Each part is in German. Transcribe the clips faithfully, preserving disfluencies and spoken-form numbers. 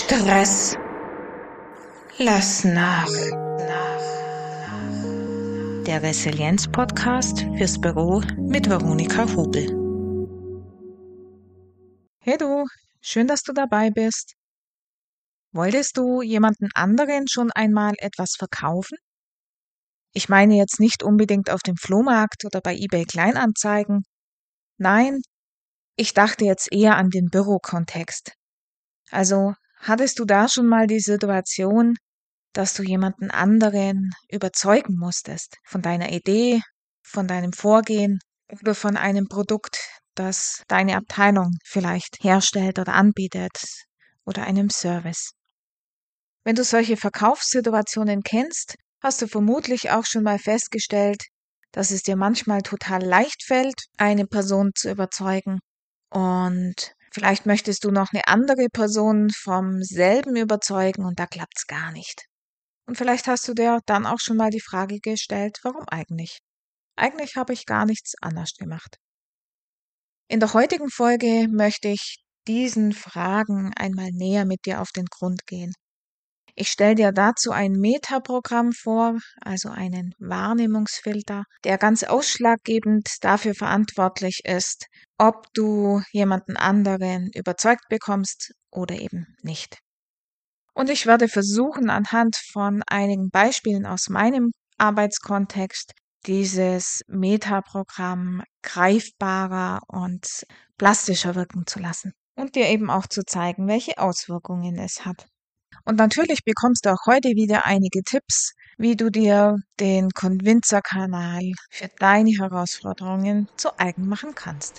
Stress. Lass nach. Der Resilienz-Podcast fürs Büro mit Veronika Hobel. Hey du, schön, dass du dabei bist. Wolltest du jemanden anderen schon einmal etwas verkaufen? Ich meine jetzt nicht unbedingt auf dem Flohmarkt oder bei eBay Kleinanzeigen. Nein, ich dachte jetzt eher an den Bürokontext. Also, hattest du da schon mal die Situation, dass du jemanden anderen überzeugen musstest von deiner Idee, von deinem Vorgehen oder von einem Produkt, das deine Abteilung vielleicht herstellt oder anbietet oder einem Service? Wenn du solche Verkaufssituationen kennst, hast du vermutlich auch schon mal festgestellt, dass es dir manchmal total leicht fällt, eine Person zu überzeugen und vielleicht möchtest du noch eine andere Person vom selben überzeugen und da klappt's gar nicht. Und vielleicht hast du dir dann auch schon mal die Frage gestellt, warum eigentlich? Eigentlich habe ich gar nichts anders gemacht. In der heutigen Folge möchte ich diesen Fragen einmal näher mit dir auf den Grund gehen. Ich stelle dir dazu ein Metaprogramm vor, also einen Wahrnehmungsfilter, der ganz ausschlaggebend dafür verantwortlich ist, ob du jemanden anderen überzeugt bekommst oder eben nicht. Und ich werde versuchen, anhand von einigen Beispielen aus meinem Arbeitskontext dieses Metaprogramm greifbarer und plastischer wirken zu lassen und dir eben auch zu zeigen, welche Auswirkungen es hat. Und natürlich bekommst du auch heute wieder einige Tipps, wie du dir den Convincer-Kanal für deine Herausforderungen zu eigen machen kannst.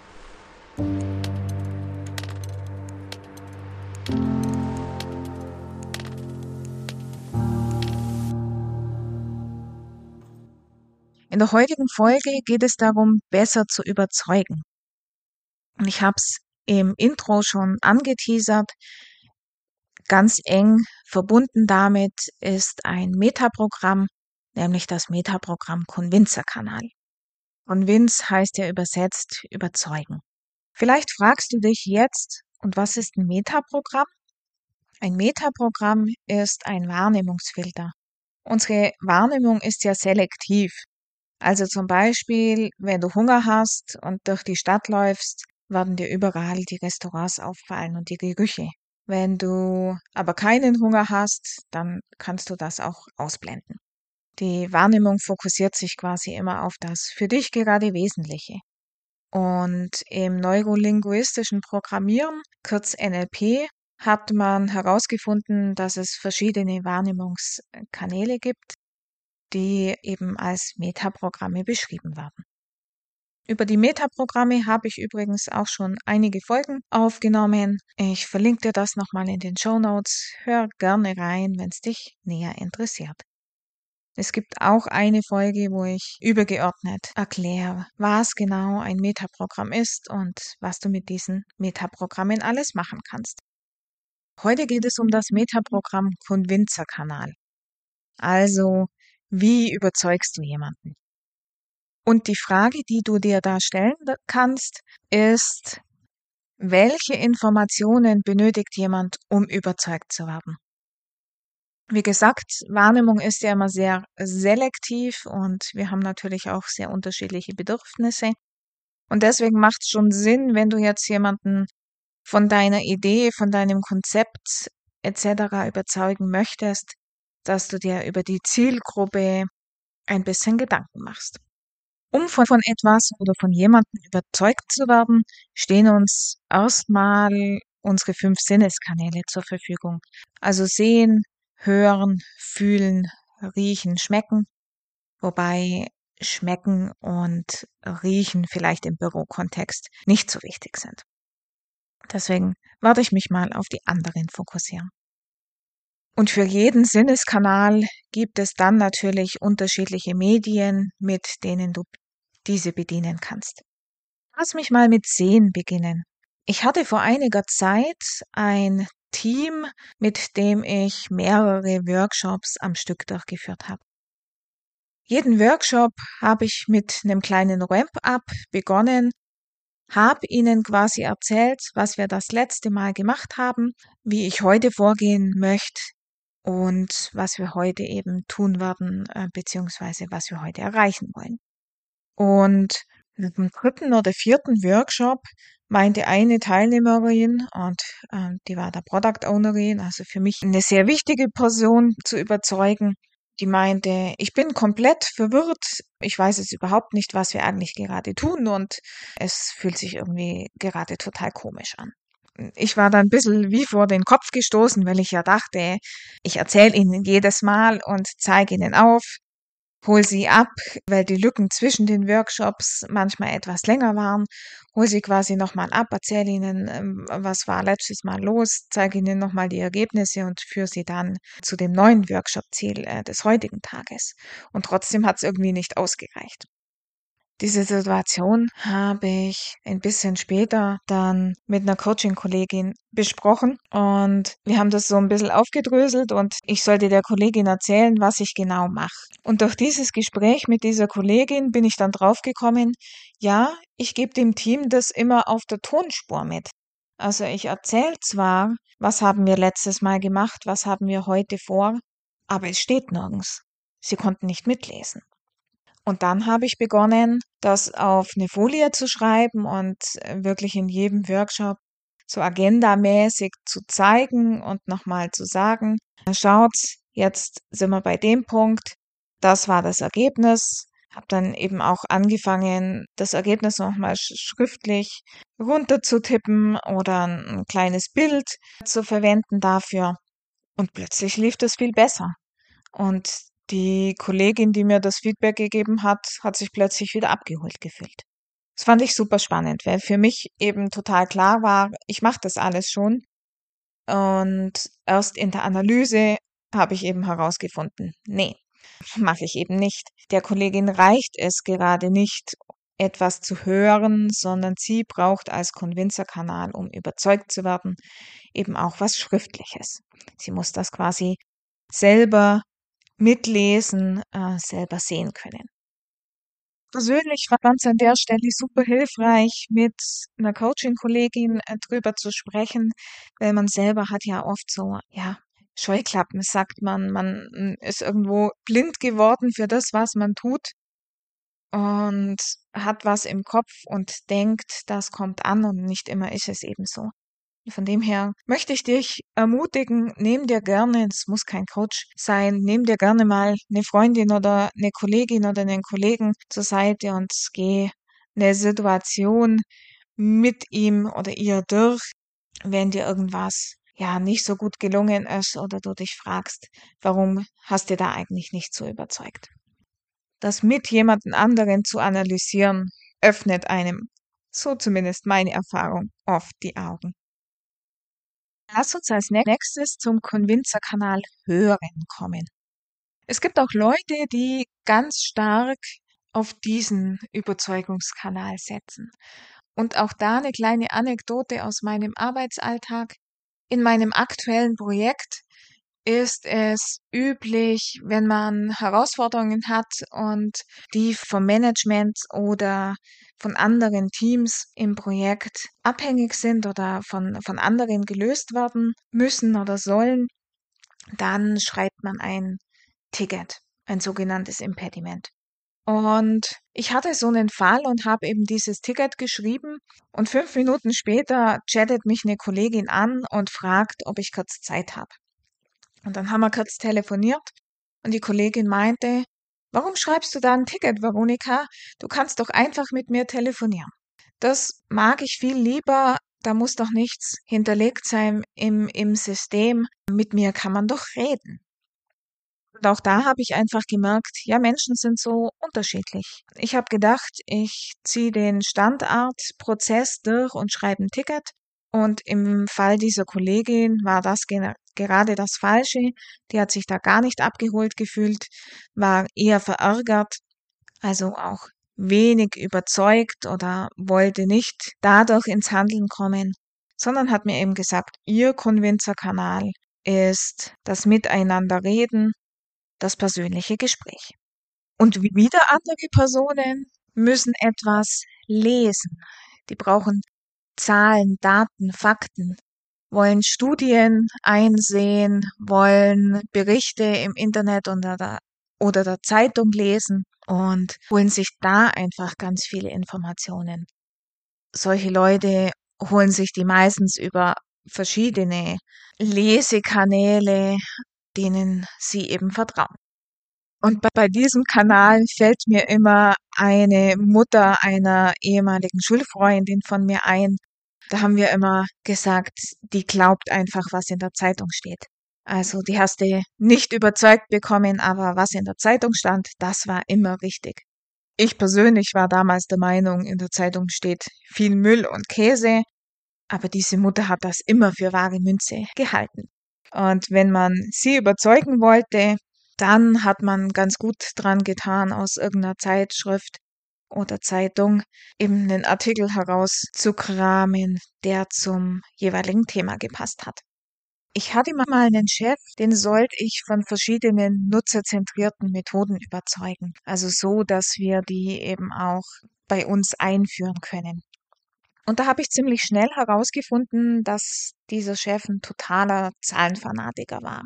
In der heutigen Folge geht es darum, besser zu überzeugen. Und ich habe es im Intro schon angeteasert. Ganz eng verbunden damit ist ein Metaprogramm, nämlich das Metaprogramm Convincer-Kanal. Convince heißt ja übersetzt überzeugen. Vielleicht fragst du dich jetzt, und was ist ein Metaprogramm? Ein Metaprogramm ist ein Wahrnehmungsfilter. Unsere Wahrnehmung ist ja selektiv. Also zum Beispiel, wenn du Hunger hast und durch die Stadt läufst, werden dir überall die Restaurants auffallen und die Gerüche. Wenn du aber keinen Hunger hast, dann kannst du das auch ausblenden. Die Wahrnehmung fokussiert sich quasi immer auf das für dich gerade Wesentliche. Und im neurolinguistischen Programmieren, kurz N L P, hat man herausgefunden, dass es verschiedene Wahrnehmungskanäle gibt, die eben als Metaprogramme beschrieben werden. Über die Metaprogramme habe ich übrigens auch schon einige Folgen aufgenommen. Ich verlinke dir das nochmal in den Shownotes. Hör gerne rein, wenn es dich näher interessiert. Es gibt auch eine Folge, wo ich übergeordnet erkläre, was genau ein Metaprogramm ist und was du mit diesen Metaprogrammen alles machen kannst. Heute geht es um das Metaprogramm Convincer-Kanal. Also, wie überzeugst du jemanden? Und die Frage, die du dir da stellen kannst, ist, welche Informationen benötigt jemand, um überzeugt zu werden? Wie gesagt, Wahrnehmung ist ja immer sehr selektiv und wir haben natürlich auch sehr unterschiedliche Bedürfnisse. Und deswegen macht es schon Sinn, wenn du jetzt jemanden von deiner Idee, von deinem Konzept et cetera überzeugen möchtest, dass du dir über die Zielgruppe ein bisschen Gedanken machst. Um von, von etwas oder von jemandem überzeugt zu werden, stehen uns erstmal unsere fünf Sinneskanäle zur Verfügung. Also sehen, hören, fühlen, riechen, schmecken. Wobei schmecken und riechen vielleicht im Bürokontext nicht so wichtig sind. Deswegen werde ich mich mal auf die anderen fokussieren. Und für jeden Sinneskanal gibt es dann natürlich unterschiedliche Medien, mit denen du diese bedienen kannst. Lass mich mal mit Sehen beginnen. Ich hatte vor einiger Zeit ein Team, mit dem ich mehrere Workshops am Stück durchgeführt habe. Jeden Workshop habe ich mit einem kleinen Ramp-up begonnen habe ihnen quasi erzählt, was wir das letzte Mal gemacht haben, wie ich heute vorgehen möchte und was wir heute eben tun werden, äh, beziehungsweise was wir heute erreichen wollen. Und im dritten oder vierten Workshop meinte eine Teilnehmerin, und äh, die war der Product Ownerin, also für mich eine sehr wichtige Person zu überzeugen, die meinte, ich bin komplett verwirrt, ich weiß jetzt überhaupt nicht, was wir eigentlich gerade tun und es fühlt sich irgendwie gerade total komisch an. Ich war dann ein bisschen wie vor den Kopf gestoßen, weil ich ja dachte, ich erzähle ihnen jedes Mal und zeige ihnen auf, hol sie ab, weil die Lücken zwischen den Workshops manchmal etwas länger waren, hol sie quasi nochmal ab, erzähle ihnen, ähm, was war letztes Mal los, zeige ihnen nochmal die Ergebnisse und führe sie dann zu dem neuen Workshop-Ziel äh, des heutigen Tages. Und trotzdem hat es irgendwie nicht ausgereicht. Diese Situation habe ich ein bisschen später dann mit einer Coaching-Kollegin besprochen und wir haben das so ein bisschen aufgedröselt und ich sollte der Kollegin erzählen, was ich genau mache. Und durch dieses Gespräch mit dieser Kollegin bin ich dann draufgekommen, ja, ich gebe dem Team das immer auf der Tonspur mit. Also ich erzähle zwar, was haben wir letztes Mal gemacht, was haben wir heute vor, aber es steht nirgends. Sie konnten nicht mitlesen. Und dann habe ich begonnen, das auf eine Folie zu schreiben und äh, wirklich in jedem Workshop so agendamäßig zu zeigen und nochmal zu sagen, schaut, jetzt sind wir bei dem Punkt, das war das Ergebnis. Habe dann eben auch angefangen, das Ergebnis nochmal schriftlich runterzutippen oder ein kleines Bild zu verwenden dafür. Und plötzlich lief das viel besser. Und die Kollegin, die mir das Feedback gegeben hat, hat sich plötzlich wieder abgeholt gefühlt. Das fand ich super spannend, weil für mich eben total klar war, ich mache das alles schon. Und erst in der Analyse habe ich eben herausgefunden, nee, mache ich eben nicht. Der Kollegin reicht es gerade nicht, etwas zu hören, sondern sie braucht als Convincer-Kanal, um überzeugt zu werden, eben auch was Schriftliches. Sie muss das quasi selber mitlesen, äh, selber sehen können. Persönlich fand es an der Stelle super hilfreich, mit einer Coaching-Kollegin äh, drüber zu sprechen, weil man selber hat ja oft so, ja, Scheuklappen, sagt man. Man mm, ist irgendwo blind geworden für das, was man tut und hat was im Kopf und denkt, das kommt an und nicht immer ist es eben so. Von dem her möchte ich dich ermutigen, nimm dir gerne, es muss kein Coach sein, nimm dir gerne mal eine Freundin oder eine Kollegin oder einen Kollegen zur Seite und geh eine Situation mit ihm oder ihr durch, wenn dir irgendwas ja nicht so gut gelungen ist oder du dich fragst, warum hast du da eigentlich nicht so überzeugt. Das mit jemandem anderen zu analysieren, öffnet einem, so zumindest meine Erfahrung, oft die Augen. Lass uns als nächstes zum Convincer-Kanal Hören kommen. Es gibt auch Leute, die ganz stark auf diesen Überzeugungskanal setzen. Und auch da eine kleine Anekdote aus meinem Arbeitsalltag. In meinem aktuellen Projekt ist es üblich, wenn man Herausforderungen hat und die vom Management oder von anderen Teams im Projekt abhängig sind oder von, von anderen gelöst werden müssen oder sollen, dann schreibt man ein Ticket, ein sogenanntes Impediment. Und ich hatte so einen Fall und habe eben dieses Ticket geschrieben und fünf Minuten später chattet mich eine Kollegin an und fragt, ob ich kurz Zeit habe. Und dann haben wir kurz telefoniert und die Kollegin meinte, warum schreibst du da ein Ticket, Veronika? Du kannst doch einfach mit mir telefonieren. Das mag ich viel lieber. Da muss doch nichts hinterlegt sein im, im System. Mit mir kann man doch reden. Und auch da habe ich einfach gemerkt, ja, Menschen sind so unterschiedlich. Ich habe gedacht, ich ziehe den Standardprozess durch und schreibe ein Ticket. Und im Fall dieser Kollegin war das gena- gerade das Falsche. Die hat sich da gar nicht abgeholt gefühlt, war eher verärgert, also auch wenig überzeugt oder wollte nicht dadurch ins Handeln kommen, sondern hat mir eben gesagt, ihr Convincer-Kanal ist das Miteinanderreden, das persönliche Gespräch. Und wieder andere Personen müssen etwas lesen. Die brauchen Zahlen, Daten, Fakten, wollen Studien einsehen, wollen Berichte im Internet oder der, oder der Zeitung lesen und holen sich da einfach ganz viele Informationen. Solche Leute holen sich die meistens über verschiedene Lesekanäle, denen sie eben vertrauen. Und bei diesem Kanal fällt mir immer eine Mutter einer ehemaligen Schulfreundin von mir ein. Da haben wir immer gesagt, die glaubt einfach, was in der Zeitung steht. Also die hast du nicht überzeugt bekommen, aber was in der Zeitung stand, das war immer richtig. Ich persönlich war damals der Meinung, in der Zeitung steht viel Müll und Käse, aber diese Mutter hat das immer für wahre Münze gehalten. Und wenn man sie überzeugen wollte, dann hat man ganz gut dran getan, aus irgendeiner Zeitschrift oder Zeitung eben einen Artikel herauszukramen, der zum jeweiligen Thema gepasst hat. Ich hatte mal einen Chef, den sollte ich von verschiedenen nutzerzentrierten Methoden überzeugen. Also so, dass wir die eben auch bei uns einführen können. Und da habe ich ziemlich schnell herausgefunden, dass dieser Chef ein totaler Zahlenfanatiker war.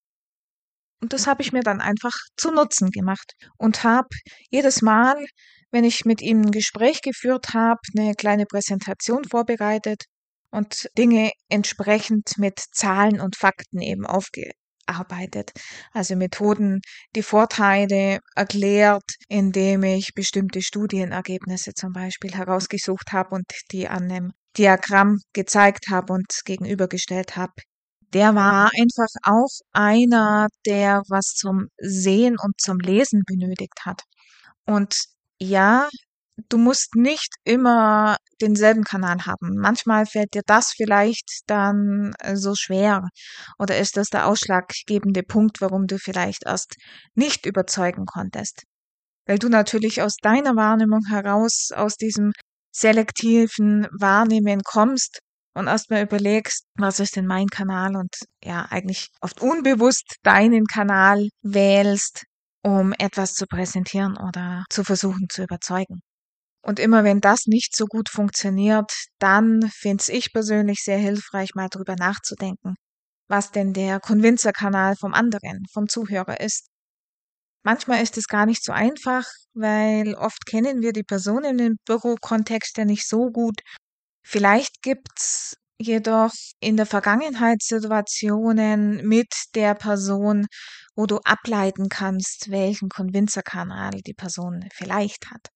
Und das habe ich mir dann einfach zu Nutzen gemacht und habe jedes Mal, wenn ich mit ihm ein Gespräch geführt habe, eine kleine Präsentation vorbereitet und Dinge entsprechend mit Zahlen und Fakten eben aufgearbeitet. Also Methoden, die Vorteile erklärt, indem ich bestimmte Studienergebnisse zum Beispiel herausgesucht habe und die an einem Diagramm gezeigt habe und gegenübergestellt habe. Der war einfach auch einer, der was zum Sehen und zum Lesen benötigt hat. Und ja, du musst nicht immer denselben Kanal haben. Manchmal fällt dir das vielleicht dann äh, so schwer. Oder ist das der ausschlaggebende Punkt, warum du vielleicht erst nicht überzeugen konntest? Weil du natürlich aus deiner Wahrnehmung heraus, aus diesem selektiven Wahrnehmen kommst und erstmal überlegst, was ist denn mein Kanal und ja, eigentlich oft unbewusst deinen Kanal wählst, um etwas zu präsentieren oder zu versuchen zu überzeugen. Und immer wenn das nicht so gut funktioniert, dann finde ich persönlich sehr hilfreich, mal drüber nachzudenken, was denn der Convincer-Kanal vom anderen, vom Zuhörer ist. Manchmal ist es gar nicht so einfach, weil oft kennen wir die Person in dem Bürokontext ja nicht so gut. Vielleicht gibt's jedoch in der Vergangenheit Situationen mit der Person, wo du ableiten kannst, welchen Convincer-Kanal die Person vielleicht hat.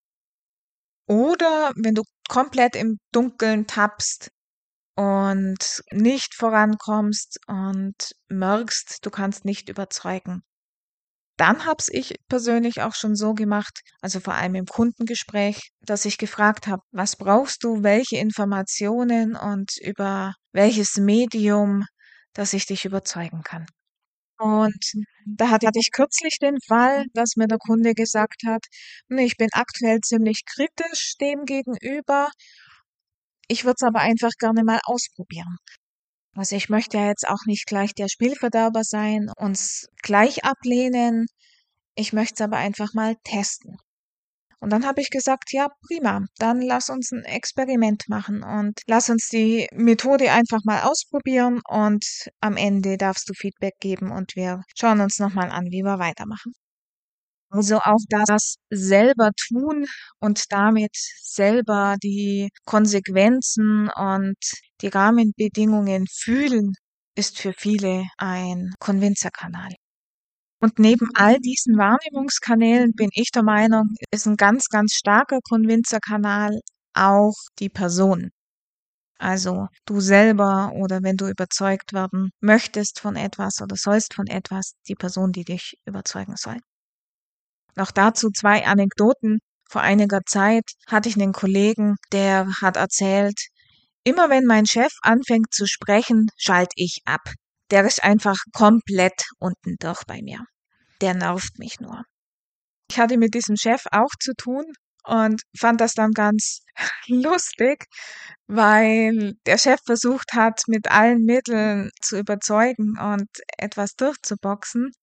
Oder wenn du komplett im Dunkeln tappst und nicht vorankommst und merkst, du kannst nicht überzeugen. Dann hab's ich persönlich auch schon so gemacht, also vor allem im Kundengespräch, dass ich gefragt habe, was brauchst du, welche Informationen und über welches Medium, dass ich dich überzeugen kann. Und da hatte ich kürzlich den Fall, dass mir der Kunde gesagt hat, nee, ich bin aktuell ziemlich kritisch dem gegenüber, ich würde es aber einfach gerne mal ausprobieren. Also ich möchte ja jetzt auch nicht gleich der Spielverderber sein, uns gleich ablehnen. Ich möchte es aber einfach mal testen. Und dann habe ich gesagt, ja, prima, dann lass uns ein Experiment machen und lass uns die Methode einfach mal ausprobieren und am Ende darfst du Feedback geben und wir schauen uns nochmal an, wie wir weitermachen. Also auch das selber tun und damit selber die Konsequenzen und die Rahmenbedingungen fühlen, ist für viele ein Convincer-Kanal. Und neben all diesen Wahrnehmungskanälen bin ich der Meinung, ist ein ganz, ganz starker Convincer-Kanal auch die Person. Also du selber oder wenn du überzeugt werden möchtest von etwas oder sollst von etwas, die Person, die dich überzeugen soll. Noch dazu zwei Anekdoten. Vor einiger Zeit hatte ich einen Kollegen, der hat erzählt, immer wenn mein Chef anfängt zu sprechen, schalte ich ab. Der ist einfach komplett unten durch bei mir. Der nervt mich nur. Ich hatte mit diesem Chef auch zu tun und fand das dann ganz lustig, weil der Chef versucht hat, mit allen Mitteln zu überzeugen und etwas durchzuboxen.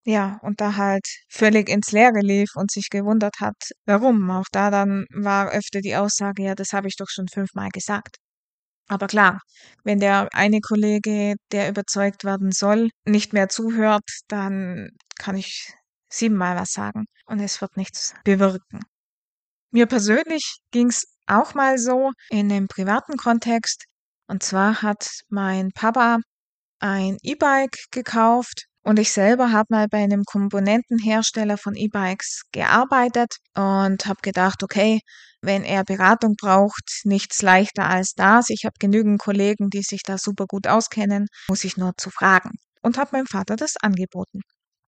Ja, und da halt völlig ins Leere lief und sich gewundert hat, warum. Auch da dann war öfter die Aussage, ja, das habe ich doch schon fünfmal gesagt. Aber klar, wenn der eine Kollege, der überzeugt werden soll, nicht mehr zuhört, dann kann ich siebenmal was sagen und es wird nichts bewirken. Mir persönlich ging's auch mal so in einem privaten Kontext. Und zwar hat mein Papa ein E-Bike gekauft und ich selber habe mal bei einem Komponentenhersteller von E-Bikes gearbeitet und habe gedacht, okay, wenn er Beratung braucht, nichts leichter als das. Ich habe genügend Kollegen, die sich da super gut auskennen, muss ich nur zu fragen. Und habe meinem Vater das angeboten.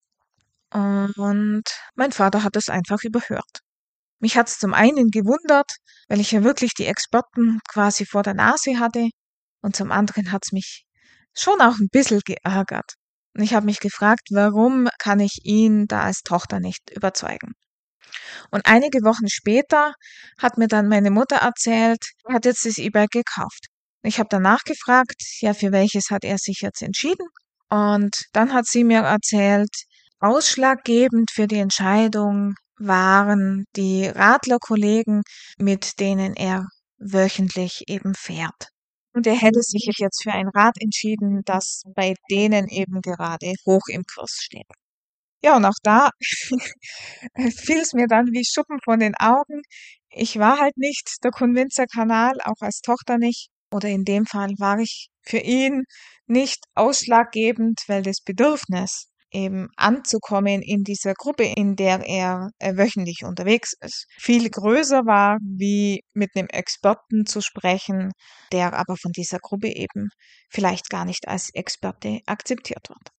Und mein Vater hat es einfach überhört. Mich hat es zum einen gewundert, weil ich ja wirklich die Experten quasi vor der Nase hatte. Und zum anderen hat es mich schon auch ein bisschen geärgert. Und ich habe mich gefragt, warum kann ich ihn da als Tochter nicht überzeugen? Und einige Wochen später hat mir dann meine Mutter erzählt, er hat jetzt das E-Bike gekauft. Ich habe danach gefragt, ja, für welches hat er sich jetzt entschieden? Und dann hat sie mir erzählt, ausschlaggebend für die Entscheidung waren die Radlerkollegen, mit denen er wöchentlich eben fährt. Und er hätte sich jetzt für ein Rad entschieden, das bei denen eben gerade hoch im Kurs steht. Ja, und auch da fiel es mir dann wie Schuppen von den Augen. Ich war halt nicht der Convinzer-Kanal, auch als Tochter nicht. Oder in dem Fall war ich für ihn nicht ausschlaggebend, weil das Bedürfnis, eben anzukommen in dieser Gruppe, in der er äh, wöchentlich unterwegs ist, viel größer war, wie mit einem Experten zu sprechen, der aber von dieser Gruppe eben vielleicht gar nicht als Experte akzeptiert wird.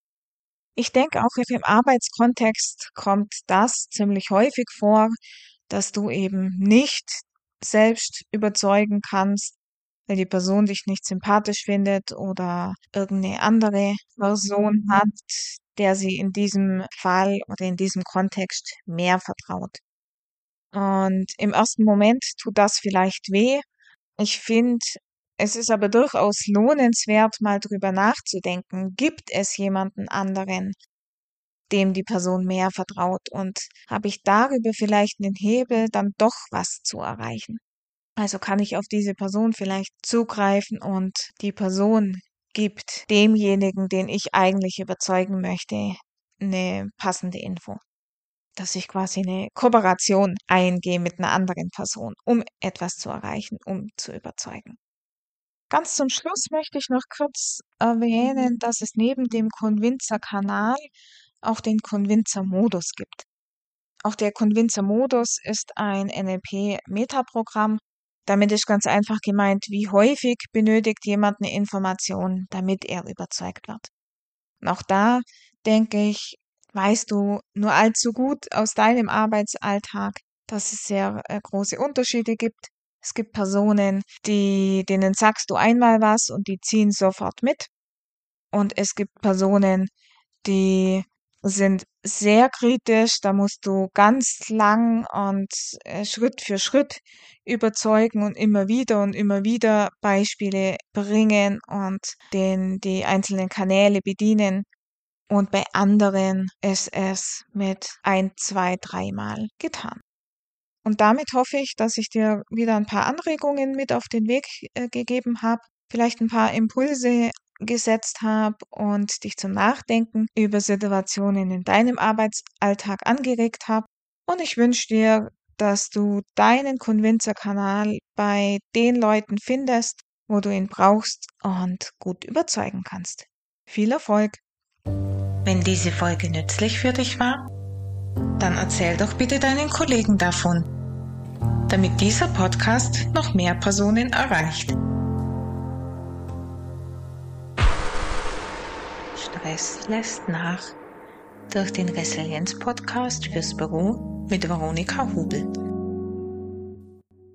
Ich denke, auch im Arbeitskontext kommt das ziemlich häufig vor, dass du eben nicht selbst überzeugen kannst, weil die Person dich nicht sympathisch findet oder irgendeine andere Person hat, der sie in diesem Fall oder in diesem Kontext mehr vertraut. Und im ersten Moment tut das vielleicht weh. Ich finde, es ist aber durchaus lohnenswert, mal drüber nachzudenken. Gibt es jemanden anderen, dem die Person mehr vertraut und habe ich darüber vielleicht einen Hebel, dann doch was zu erreichen? Also kann ich auf diese Person vielleicht zugreifen und die Person gibt demjenigen, den ich eigentlich überzeugen möchte, eine passende Info. Dass ich quasi eine Kooperation eingehe mit einer anderen Person, um etwas zu erreichen, um zu überzeugen. Ganz zum Schluss möchte ich noch kurz erwähnen, dass es neben dem Convinzer-Kanal auch den Convinzer-Modus gibt. Auch der Convinzer-Modus ist ein N L P-Metaprogramm. Damit ist ganz einfach gemeint, wie häufig benötigt jemand eine Information, damit er überzeugt wird. Und auch da denke ich, weißt du nur allzu gut aus deinem Arbeitsalltag, dass es sehr äh, große Unterschiede gibt. Es gibt Personen, die, denen sagst du einmal was und die ziehen sofort mit. Und es gibt Personen, die sind sehr kritisch, da musst du ganz lang und äh, Schritt für Schritt überzeugen und immer wieder und immer wieder Beispiele bringen und den die einzelnen Kanäle bedienen. Und bei anderen ist es mit ein, zwei, dreimal getan. Und damit hoffe ich, dass ich dir wieder ein paar Anregungen mit auf den Weg äh, gegeben habe, vielleicht ein paar Impulse gesetzt habe und dich zum Nachdenken über Situationen in deinem Arbeitsalltag angeregt habe. Und ich wünsche dir, dass du deinen Convinzer-Kanal bei den Leuten findest, wo du ihn brauchst und gut überzeugen kannst. Viel Erfolg! Wenn diese Folge nützlich für dich war, dann erzähl doch bitte deinen Kollegen davon, damit dieser Podcast noch mehr Personen erreicht. Stress lässt nach durch den Resilienz-Podcast fürs Büro mit Veronika Hubel.